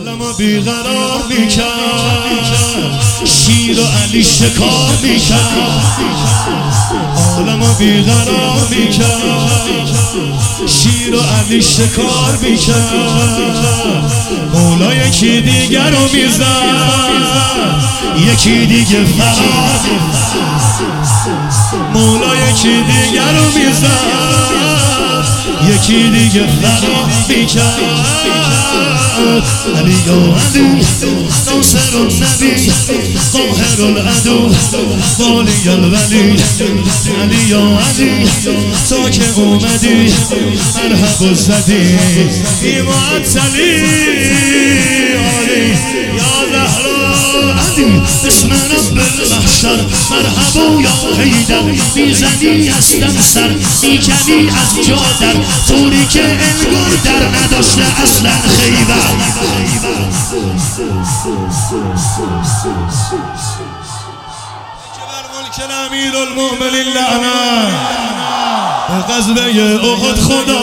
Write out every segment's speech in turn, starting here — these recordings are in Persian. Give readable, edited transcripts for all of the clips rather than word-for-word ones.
عالمو بیقرار میکرد، شیر و علی شکار میکرد، عالمو بیقرار میکرد، شیر و علی شکار میکرد. مولا یکی دیگر رو میزد، یکی دیگه فرار، مولا یکی دیگر رو میزد، یکی دیگه فرار میکرد. علی یا علی ناصر النبی قاهر العدو والی الولی، علی یا علی تا که اومدی مرحب و زدی بی معطلی. علی یا زهرا علی اسم رب المحشر مرحبا یا حیدر، میزنی از دم سر میکنی از جا در، طوری که انگار در نداشته اصلا خیبر. ملک امیر المؤمنین لعنت به غزوه احد خدا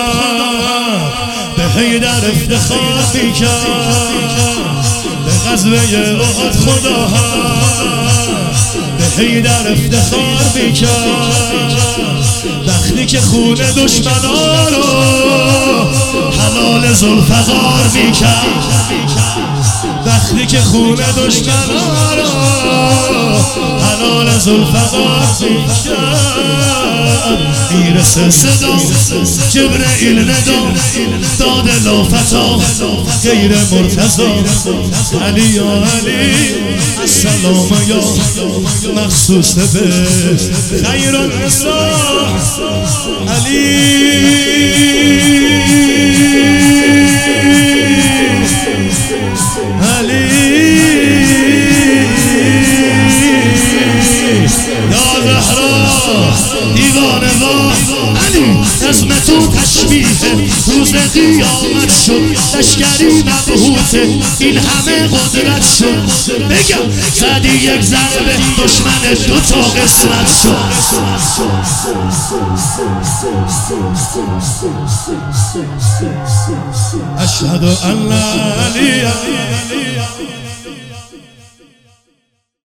به حیدر افتخار میکرد، به غزوه احد خدا به حیدر افتخار میکرد. وقتی که خون دشمنا رو حلال ذوالفقار میکرد، وقتی که خون دشمنا رو حلال ذوالفقار میکرد. میرسه صدا جبرئیل ندا داد لافتا غیر مرتضی، علی یا علی السلام یا مخصوص به خیر النساء، علی یا زهرا دیوانه وار علی اسم تو تشبیه روز قیامت شد، لشکری مبهوت این همه قدرت شد. بگم زدی یک ضربه دشمن دو تا قسمت شد. اشهد ان لا اله الا الله